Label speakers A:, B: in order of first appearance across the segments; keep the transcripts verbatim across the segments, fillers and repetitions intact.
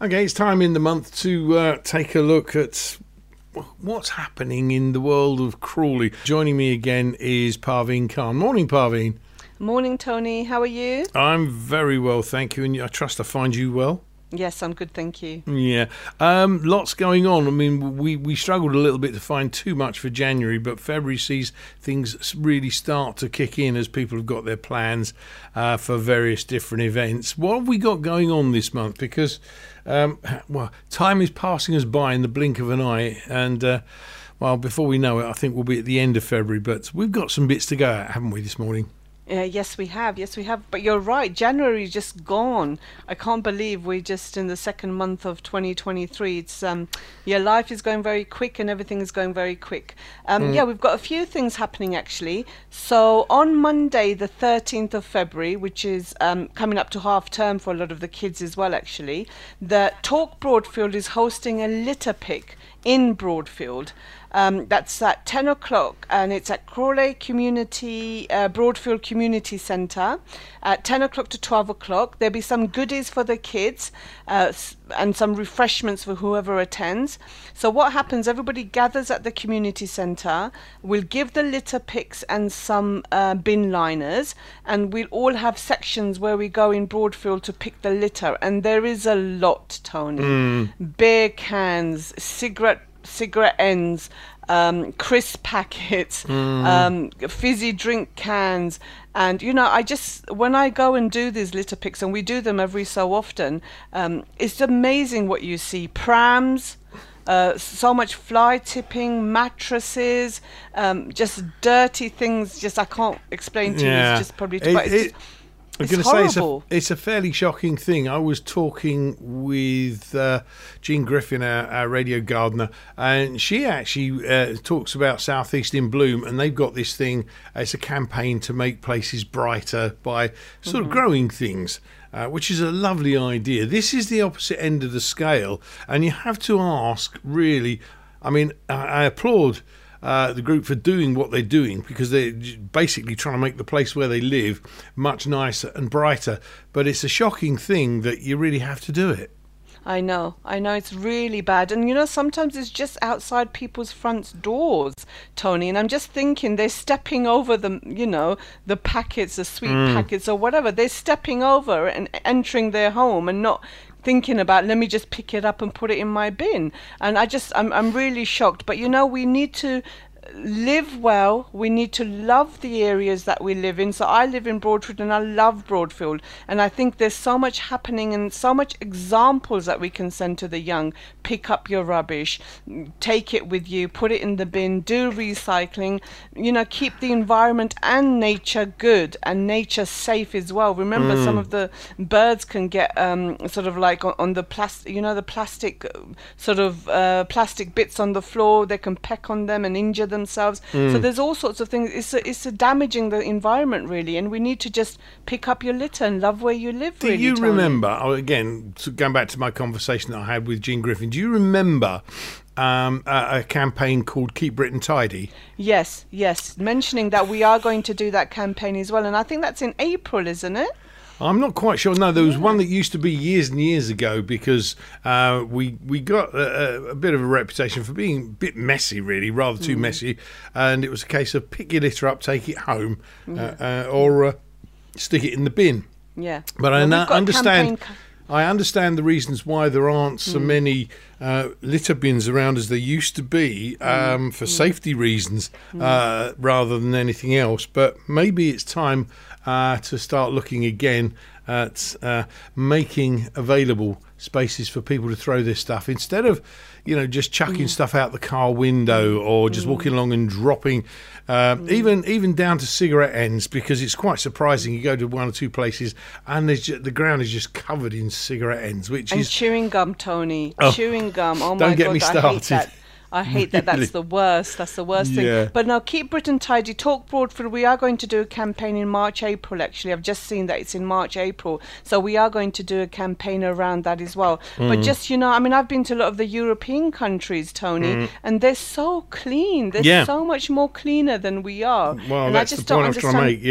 A: Okay, it's time in the month to uh, take a look at what's happening in the world of Crawley. Joining me again is Parveen Khan. Morning, Parveen.
B: Morning, Tony. How are you?
A: I'm very well, thank you, and I trust I find you well.
B: Yes, I'm good, thank you.
A: Yeah, um, lots going on. I mean, we, we struggled a little bit to find too much for January, but February sees things really start to kick in as people have got their plans uh, for various different events. What have we got going on this month? Because, um, well, time is passing us by in the blink of an eye, and, uh, well, before we know it, I think we'll be at the end of February, but we've got some bits to go at, haven't we, this morning?
B: Uh, yes, we have. Yes, we have. But you're right. January is just gone. I can't believe we're just in the second month of twenty twenty-three. It's um, yeah, life is going very quick and everything is going very quick. Um, mm. Yeah, we've got a few things happening actually. So on Monday, the thirteenth of February, which is um, coming up to half term for a lot of the kids as well, actually, the Talk Broadfield is hosting a litter pick in Broadfield. Um, that's at ten o'clock, and it's at Crawley Community, uh, Broadfield Community Centre at ten o'clock to twelve o'clock. There'll be some goodies for the kids uh, and some refreshments for whoever attends. So what happens, everybody gathers at the community centre, we'll give the litter picks and some uh, bin liners, and we'll all have sections where we go in Broadfield to pick the litter, and there is a lot, Tony. Mm. Beer cans, cigarette cigarette ends, um, crisp packets, mm. um, fizzy drink cans, and you know, I just, when I go and do these litter picks, and we do them every so often, um, it's amazing what you see. Prams, uh, so much fly tipping, mattresses, um, just dirty things. Just I can't explain to
A: yeah.
B: you. It's just probably too
A: it,
B: much.
A: it, I'm going to say it's a, it's a fairly shocking thing. I was talking with uh, Jean Griffin, our, our radio gardener, and she actually uh, talks about Southeast in Bloom, and they've got this thing. It's a campaign to make places brighter by sort mm-hmm. of growing things, uh, which is a lovely idea. This is the opposite end of the scale, and you have to ask, really, I mean, I, I applaud Uh, the group for doing what they're doing, because they're basically trying to make the place where they live much nicer and brighter. But it's a shocking thing that you really have to do it.
B: I know, I know, it's really bad. And you know, sometimes it's just outside people's front doors, Tony, and I'm just thinking they're stepping over the, you know, the packets, the sweet mm. packets or whatever. They're stepping over and entering their home and not thinking about, let me just pick it up and put it in my bin. And I just, I'm, I'm really shocked. But you know, we need to live well. We need to love the areas that we live in. So I live in Broadfield and I love Broadfield, and I think there's so much happening and so much examples that we can send to the young. Pick up your rubbish, take it with you, put it in the bin, do recycling, you know, keep the environment and nature good and nature safe as well. Remember, mm. some of the birds can get um, sort of like on, on the plastic, you know, the plastic uh, sort of uh, plastic bits on the floor. They can peck on them and injure themselves. Mm. So there's all sorts of things. It's a, it's a damaging the environment, really, and we need to just pick up your litter and love where you live.
A: Do
B: really,
A: you
B: Tony.
A: remember, oh, again, going back to my conversation that I had with Jean Griffin, do you remember um, a, a campaign called Keep Britain Tidy?
B: Yes, yes, mentioning that we are going to do that campaign as well, and I think that's in April, isn't it?
A: I'm not quite sure. No, there was yeah. one that used to be years and years ago, because uh, we we got a, a bit of a reputation for being a bit messy, really, rather too mm. messy. And it was a case of pick your litter up, take it home, yeah. uh, uh, or uh, stick it in the bin.
B: Yeah.
A: But
B: well,
A: I na- understand.
B: Campaign...
A: I understand the reasons why there aren't so mm. many uh, litter bins around as there used to be, um, mm. for mm. safety reasons, mm. uh, rather than anything else. But maybe it's time uh, to start looking again at uh, making available spaces for people to throw this stuff, instead of, you know, just chucking mm. stuff out the car window, or just mm. walking along and dropping, uh, mm. even even down to cigarette ends, because it's quite surprising. You go to one or two places and there's just, the ground is just covered in cigarette ends, which
B: and
A: is
B: chewing gum, Tony. Oh, chewing gum. Oh my
A: don't get
B: God,
A: me started.
B: I hate that. I hate that. That's the worst. That's the worst
A: Yeah.
B: thing. But now, Keep Britain Tidy, Talk Broadfield. We are going to do a campaign in March, April, actually. I've just seen that it's in March, April. So we are going to do a campaign around that as well. Mm. But just, you know, I mean, I've been to a lot of the European countries, Tony, mm. and they're so clean. They're
A: yeah.
B: so much more cleaner than we are.
A: Well,
B: and
A: that's
B: I just
A: the point
B: don't
A: I was trying to make, yeah.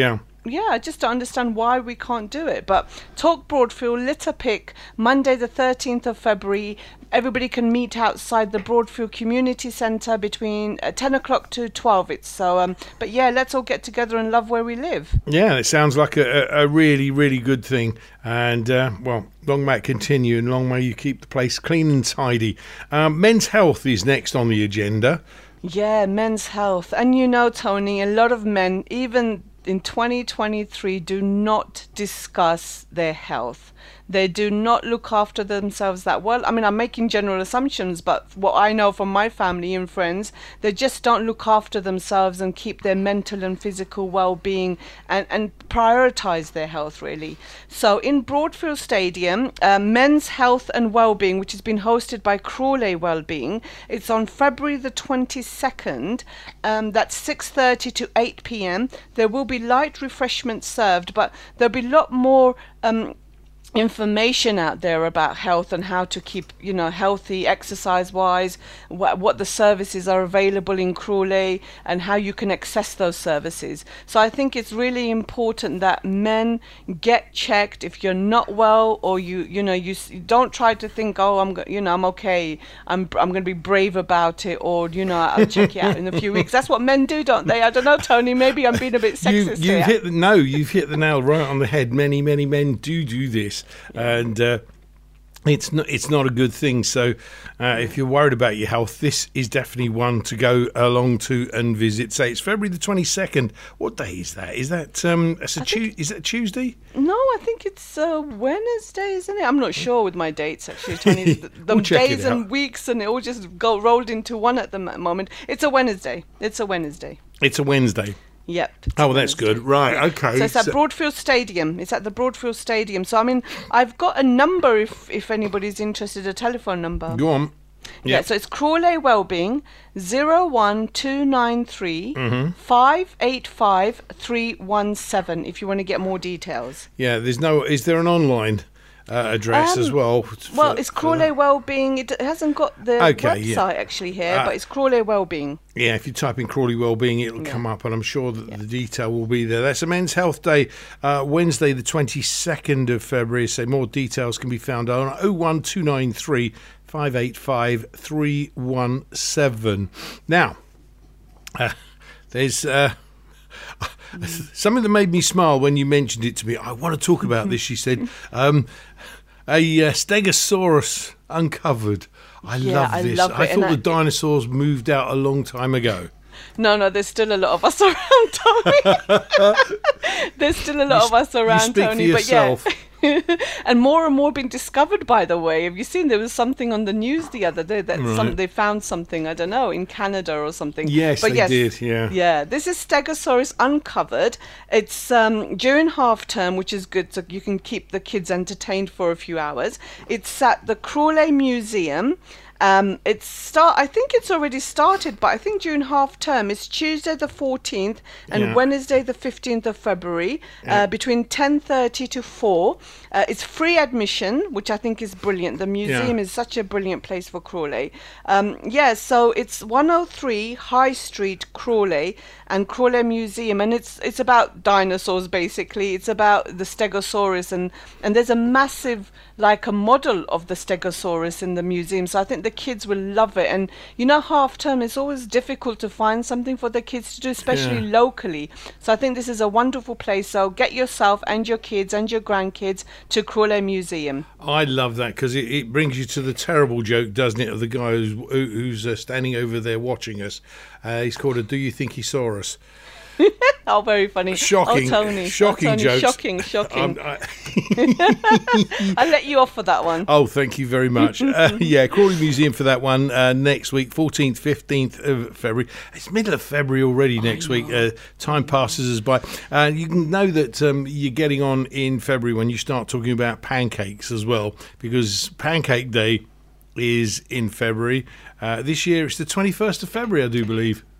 B: Yeah, I just don't understand why we can't do it. But Talk Broadfield, litter pick, Monday the thirteenth of February. Everybody can meet outside the Broadfield Community Centre between uh, ten o'clock to twelve. It's so, um, but yeah, let's all get together and love where we live.
A: Yeah, it sounds like a, a really, really good thing. And, uh, well, long may it continue and long may you keep the place clean and tidy. Um, men's health is next on the agenda.
B: Yeah, men's health. And you know, Tony, a lot of men, even in twenty twenty-three, do not discuss their health. They do not look after themselves that well. I mean, I'm making general assumptions, but what I know from my family and friends, they just don't look after themselves and keep their mental and physical well-being and, and prioritize their health, really. So in Broadfield Stadium, uh, Men's Health and Wellbeing, which has been hosted by Crawley Wellbeing, it's on February the twenty-second. Um, that's six thirty to eight p.m. There will be light refreshments served, but there'll be a lot more um, information out there about health and how to keep, you know, healthy exercise wise, what, what the services are available in Crawley and how you can access those services. So I think it's really important that men get checked if you're not well, or you you know you, you don't try to think, oh, I'm you know I'm okay, I'm I'm going to be brave about it, or you know I'll check it out in a few weeks. That's what men do, don't they? I don't know, Tony, maybe I'm being a bit sexist.
A: You, you've
B: here.
A: hit the, no, you've hit the nail right on the head. Many many men do do this. And uh, it's not it's not a good thing. So uh, if you're worried about your health, this is definitely one to go along to and visit. Say it's February the twenty-second. What day is that? Is that um a tu- is that Tuesday?
B: No, I think it's uh, Wednesday, isn't it? I'm not sure with my dates actually, Tony. The, the
A: We'll check
B: days
A: it
B: and
A: out.
B: weeks and it all just go rolled into one at the m- moment. It's a Wednesday. It's a Wednesday.
A: It's a Wednesday.
B: Yep.
A: Oh, well, that's good. Right, okay.
B: So it's at
A: So-
B: Broadfield Stadium. It's at the Broadfield Stadium. So I mean, I've got a number if if anybody's interested, a telephone number.
A: Go on.
B: Yeah,
A: Yep.
B: so it's Crawley Wellbeing, zero one two nine three five eight five three one seven if you want to get more details.
A: Yeah, there's no. Is there an online uh, address
B: Um,
A: as well?
B: Well,
A: for-
B: it's
A: for
B: Crawley
A: that?
B: Wellbeing. It hasn't got the
A: Okay,
B: website
A: yeah.
B: actually here,
A: Uh,
B: but it's Crawley Wellbeing.
A: Yeah, if you type in Crawley Wellbeing, it'll
B: Yeah.
A: come up, and I'm sure that the detail will be there. That's a Men's Health Day, uh, Wednesday, the twenty-second of February. So more details can be found on oh one two nine three five eight five three one seven. Now, uh, there's uh, something that made me smile when you mentioned it to me. I want to talk about this, she said. Um, a uh, Stegosaurus uncovered. I
B: Yeah,
A: love
B: I
A: this.
B: love
A: I
B: it, and
A: thought the
B: I-
A: dinosaurs moved out a long time ago.
B: No, no, there's still a lot of us around, Tony. There's still a lot
A: You
B: of us
A: sp- you
B: around,
A: speak for
B: Tony. But
A: yourself.
B: yeah. And more and more being discovered, by the way. Have you seen there was something on the news the other day that some,
A: Right.
B: they found something, I don't know, in Canada or something.
A: Yes,
B: but
A: they
B: yes,
A: did, yeah.
B: Yeah, this is Stegosaurus uncovered. It's um, during half term, which is good, so you can keep the kids entertained for a few hours. It's at the Crawley Museum. Um, it's start. I think it's already started, but I think during half term it's Tuesday the fourteenth and
A: Yeah.
B: Wednesday the fifteenth of February,
A: Yeah.
B: uh, between ten thirty to four. Uh, it's free admission, which I think is brilliant. The museum
A: Yeah.
B: is such a brilliant place for Crawley. Um, yeah, so it's one oh three High Street, Crawley, and Crawley Museum, and it's it's about dinosaurs basically. It's about the Stegosaurus, and and there's a massive, like a model of the Stegosaurus in the museum. So I think the kids will love it. And you know, half term it's always difficult to find something for the kids to do, especially
A: Yeah.
B: locally. So I think this is a wonderful place. So get yourself and your kids and your grandkids to Crawley Museum.
A: I love that because it, it brings you to the terrible joke, doesn't it, of the guy who's, who- who's uh, standing over there watching us. Uh, he's called a "Do you think he saw us?"
B: Oh, very funny.
A: Shocking,
B: Oh, Tony.
A: shocking
B: oh, Tony.
A: jokes.
B: Shocking, shocking.
A: Um, I-
B: I'll let you off for that one.
A: Oh, thank you very much. Uh, yeah, Crawley Museum for that one uh, next week, fourteenth, fifteenth of February. It's middle of February already next week. Uh, time passes us by. Uh, you can know that um, you're getting on in February when you start talking about pancakes as well, because Pancake Day is in February. Uh, this year it's the twenty-first of February, I do believe.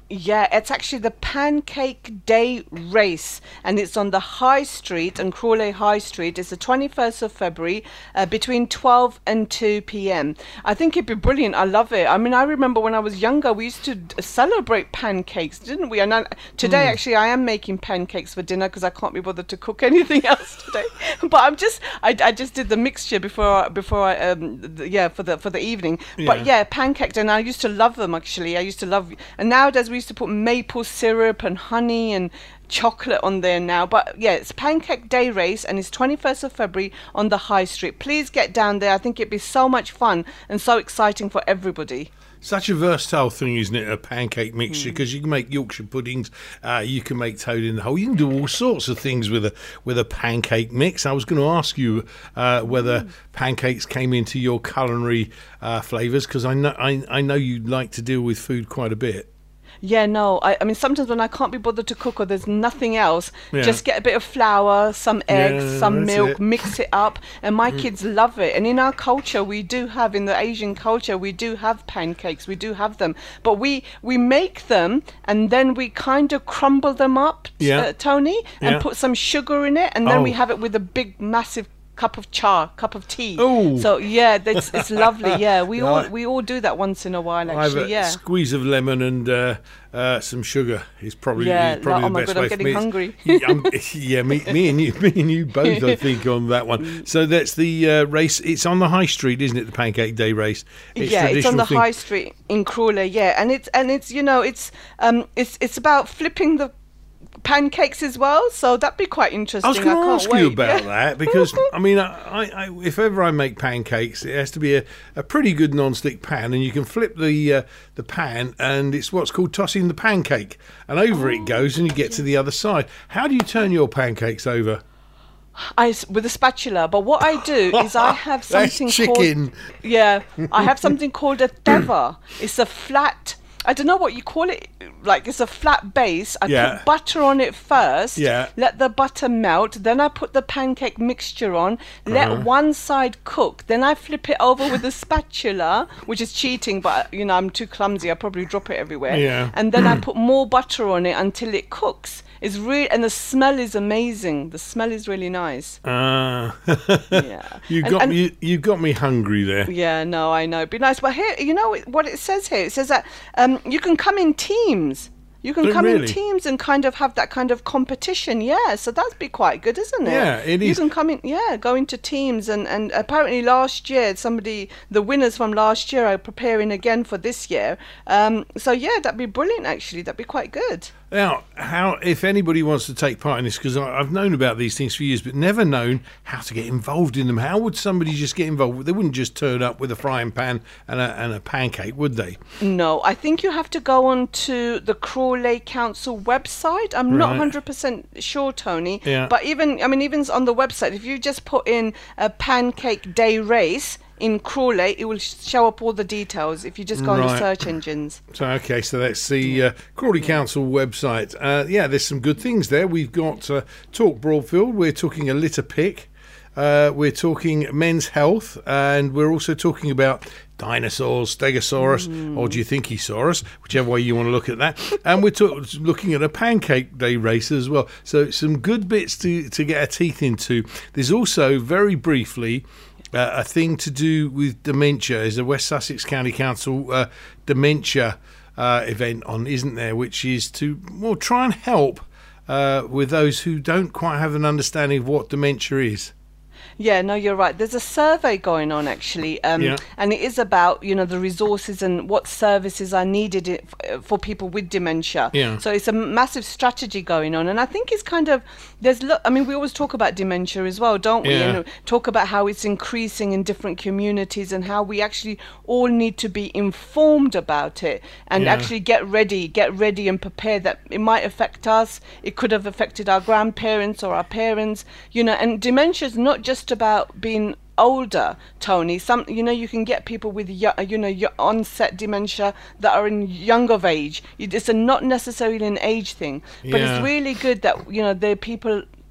B: Yeah, it's actually the Pancake Day Race, and it's on the High Street, and Crawley High Street. It's the twenty-first of February, uh, between twelve and two p.m. I think it'd be brilliant. I love it. I mean, I remember when I was younger, we used to d- celebrate pancakes, didn't we? And I, today, mm. actually, I am making pancakes for dinner because I can't be bothered to cook anything else today. But I'm just, I, I just did the mixture before, before I, um, the, yeah, for the for the evening. Yeah. But yeah, pancakes, and I used to love them. Actually, I used to love, and nowadays we used to put maple syrup and honey and chocolate on there now. But yeah, it's Pancake Day Race, and it's twenty-first of February on the High Street. Please get down there. I think it'd be so much fun and so exciting for everybody.
A: Such a versatile thing, isn't it, a pancake mixture, because mm. you can make Yorkshire puddings, uh, you can make toad in the hole, you can do all sorts of things with a with a pancake mix. I was going to ask you uh, whether mm. pancakes came into your culinary uh, flavours, because I know, I, I know you like to deal with food quite a bit.
B: Yeah, no, I, I mean, sometimes when I can't be bothered to cook or there's nothing else, yeah. just get a bit of flour, some eggs, yeah, some milk, it. mix it up, and my mm. kids love it. And in our culture, we do have, in the Asian culture, we do have pancakes, we do have them, but we, we make them and then we kind of crumble them up,
A: yeah.
B: uh, Tony, and
A: yeah.
B: put some sugar in it, and then
A: oh.
B: we have it with a big, massive cup of cha, cup of tea.
A: Ooh.
B: So yeah, that's it's lovely. Yeah, we yeah, all we all do that once in a while. Actually,
A: I've a
B: yeah.
A: Squeeze of lemon and uh, uh, some sugar is probably
B: yeah.
A: is probably
B: oh
A: the
B: my
A: best
B: God,
A: way
B: I'm getting
A: for me.
B: hungry.
A: yeah, I'm, yeah, me, me and you, me and you both, I think, on that one. So that's the uh, race. It's on the High Street, isn't it? The Pancake Day Race.
B: It's yeah, it's on the thing. High Street in Crawley. Yeah, and it's and it's you know it's um it's it's about flipping the pancakes as well, so that'd be quite interesting.
A: I was going to ask
B: wait.
A: you about
B: yeah.
A: that, because I mean, I, I, if ever I make pancakes, it has to be a, a pretty good non-stick pan, and you can flip the uh, the pan, and it's what's called tossing the pancake, and over oh, it goes, and you get yeah. to the other side. How do you turn your pancakes over?
B: I with a spatula, but what I do is I have something
A: That's chicken.
B: called yeah, I have something called a teva. It's a flat. I don't know what you call it. Like, it's a flat base. I
A: yeah.
B: put butter on it first.
A: Yeah.
B: Let the butter melt. Then I put the pancake mixture on. Let uh-huh. one side cook. Then I flip it over with a spatula, which is cheating, but you know I'm too clumsy. I probably drop it everywhere.
A: Yeah.
B: And then I put more butter on it until it cooks. It's really, and the smell is amazing. The smell is really nice.
A: Ah,
B: uh, yeah.
A: You
B: and,
A: got
B: and,
A: me. You, you got me hungry there.
B: Yeah, no, I know. It'd be nice. But here, you know what it says here? It says that um, you can come in teams. You can
A: But
B: come
A: really?
B: in teams and kind of have that kind of competition. Yeah, so that'd be quite good, isn't it?
A: Yeah, it
B: You
A: is.
B: can come in, yeah, go into teams, and, and apparently last year somebody, the winners from last year are preparing again for this year. Um, so yeah, that'd be brilliant. Actually, that'd be quite good.
A: Now, how if anybody wants to take part in this, because I've known about these things for years, but never known how to get involved in them. How would somebody just get involved? They wouldn't just turn up with a frying pan and a, and a pancake, would they?
B: No, I think you have to go on to the Crawley Council website. I'm not
A: Right.
B: one hundred percent sure, Tony.
A: Yeah.
B: But even, I mean, even on the website, if you just put in a Pancake Day Race in Crawley, it will show up all the details if you just go on the
A: Right.
B: search engines.
A: So, okay, so that's the uh, Crawley Council website. Uh, yeah, there's some good things there. We've got uh, Talk Broadfield. We're talking a litter pick. Uh, we're talking men's health. And we're also talking about dinosaurs, Stegosaurus, mm. or do you think Hesaurus, whichever way you want to look at that. And we're talk- looking at a Pancake Day race as well. So some good bits to, to get our teeth into. There's also, very briefly, Uh, a thing to do with dementia. Is a West Sussex County Council uh, dementia uh, event on, isn't there? Which is to well try and help uh, with those who don't quite have an understanding of what dementia is.
B: Yeah, no, you're right. There's a survey going on, actually, um,
A: Yeah.
B: and it is about, you know, the resources and what services are needed i- for people with dementia.
A: Yeah.
B: So it's a massive strategy going on, and I think it's kind of there's. Lo- I mean, we always talk about dementia as well, don't we?
A: Yeah.
B: And talk about how it's increasing in different communities and how we actually all need to be informed about it and
A: Yeah.
B: actually get ready, get ready and prepared that it might affect us. It could have affected our grandparents or our parents, you know. And dementia is not just about being older, Tony. Some, you know, you can get people with, yo- you know, yo- onset dementia that are in young of age. It's a not necessarily an age thing, but
A: Yeah.
B: it's really good that, you know, there are people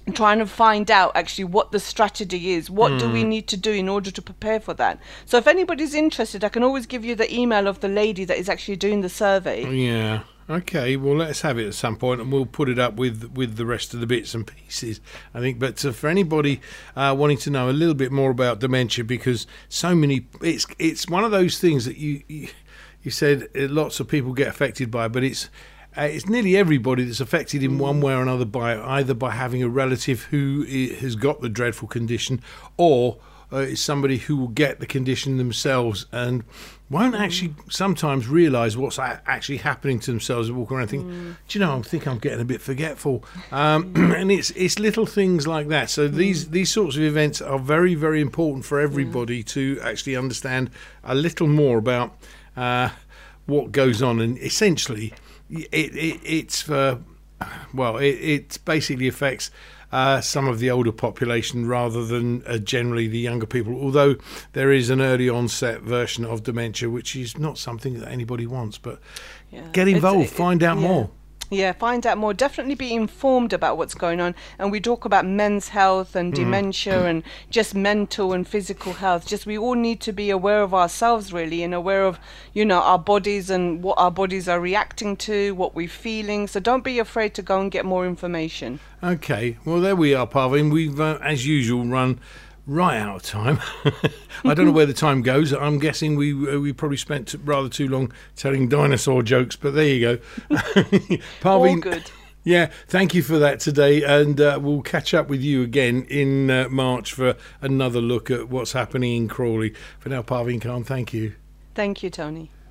B: trying to find out actually what the strategy is. What mm. do we need to do in order to prepare for that? So if anybody's interested, I can always give you the email of the lady that is actually doing the survey.
A: Yeah. Okay, well, let's have it at some point, and we'll put it up with with the rest of the bits and pieces, I think. But uh, for anybody uh, wanting to know a little bit more about dementia, because so many, it's it's one of those things that you you, you said lots of people get affected by, but it's uh, it's nearly everybody that's affected in one way or another by either by having a relative who has got the dreadful condition, or uh, is somebody who will get the condition themselves and won't actually sometimes realise what's actually happening to themselves and walk around and think, mm. do you know, I think I'm getting a bit forgetful. Um, and it's it's little things like that. So mm. these, these sorts of events are very, very important for everybody yeah. to actually understand a little more about uh, what goes on. And essentially, it, it it's for, well, it, it basically affects Uh, some of the older population rather than uh, generally the younger people, although there is an early onset version of dementia, which is not something that anybody wants. But yeah. get involved, it, find out
B: yeah.
A: more.
B: Yeah, find out more. Definitely be informed about what's going on. And we talk about men's health and dementia mm. and just mental and physical health. Just we all need to be aware of ourselves, really, and aware of, you know, our bodies and what our bodies are reacting to, what we're feeling. So don't be afraid to go and get more information.
A: Okay, well, there we are, Parveen. We've, uh, as usual, run right out of time. I don't know where the time goes. I'm guessing we uh, we probably spent rather too long telling dinosaur jokes, but there you go.
B: Parveen, all good.
A: Yeah, thank you for that today, and uh, we'll catch up with you again in uh, March for another look at what's happening in Crawley. For now, Parveen Khan, thank you.
B: Thank you, Tony.